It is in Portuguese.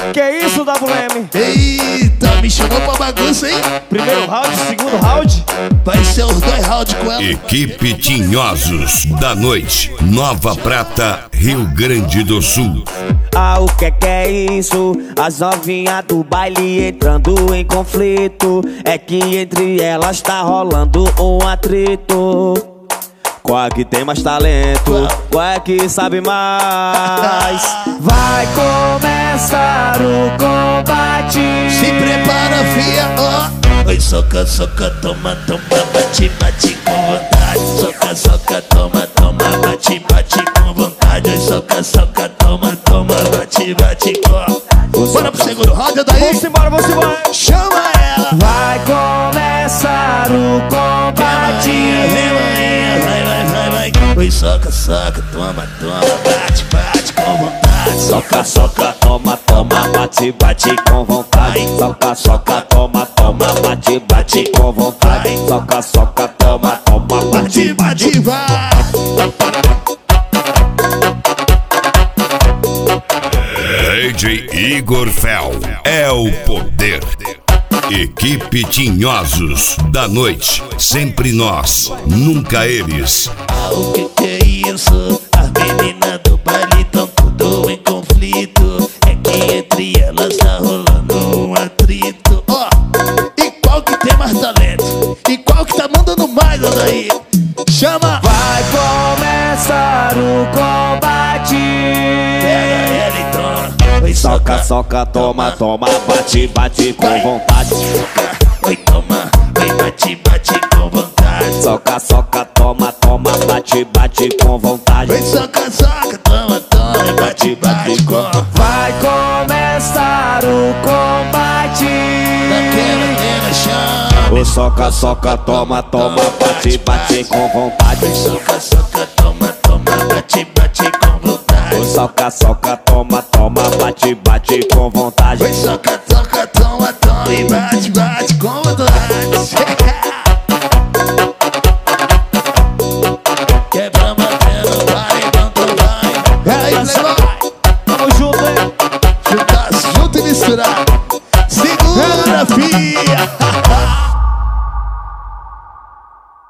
Que isso, WM? Eita, me chamou pra bagunça, hein? Primeiro round, segundo round. Vai ser os 2 rounds com ela. Equipe Tinhosos da Noite, Nova Prata, Rio Grande do Sul. Ah, o que é isso? As novinhas do baile entrando em conflito. É que entre elas tá rolando um atrito. Qual é que tem mais talento? Qual é que sabe mais? Vai começar o combate. Se prepara, fia, ó. Oi, soca, soca, toma, toma, bate, bate com vontade. Soca, soca, toma, toma, bate, bate com vontade. Oi, soca, soca, toma, toma, bate, bate com. Bora pro segundo round, daí. Vamos embora, vamos embora. Chama ela. Vai começar o combate. Oi, soca, soca, toma, toma, bate, bate com vontade. Soca, soca, toma, toma, bate, bate com vontade. Soca, soca, toma, toma, bate, bate com vontade. Soca, soca, toma, toma, bate, bate. Vai. DJ Igor Fel é o poder. Equipe Tinhosos da Noite, sempre nós, nunca eles. Ah, o que é isso? As meninas do baile tão tudo em conflito. É que entre elas tá rolando um atrito. Ó, e qual que tem mais talento? E qual que tá mandando mais, olha aí? Chama! Vai começar o combate. Pega ela e toma. Oi, Soca, soca, toma, toma, bate, bate com vontade. Oi, toma, oi, bate, bate com vontade. Soca, soca, toma, toma, bate, bate com vontade. Oi, soca, soca, toma, toma, bate, bate com. Vai começar o combate. Daquela menina chama. O soca, soca, toma, toma, bate, bate com vontade. Oi, soca, soca, toma, toma, bate, bate com vontade. O soca, soca, toma, toma, bate, bate com vontade. Oi, soca, soca, toma, toma e bate, bate com vontade. Quebra batendo, vai, então vai. Aí,